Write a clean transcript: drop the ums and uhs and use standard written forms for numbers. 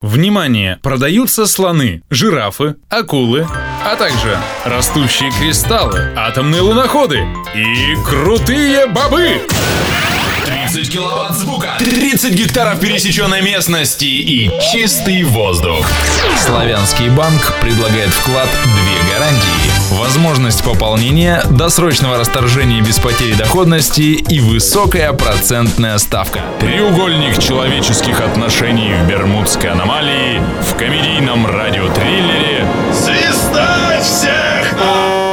Внимание! Продаются слоны, жирафы, акулы, а также растущие кристаллы, атомные луноходы и крутые бобы! 30 киловатт звука, 30 гектаров пересеченной местности и чистый воздух. Славянский банк предлагает вклад 2 гарантии. Возможность пополнения, досрочного расторжения без потери доходности и высокая процентная ставка. Треугольник человеческих отношений в Бермудской аномалии в комедийном радиотриллере «Свистать всех!»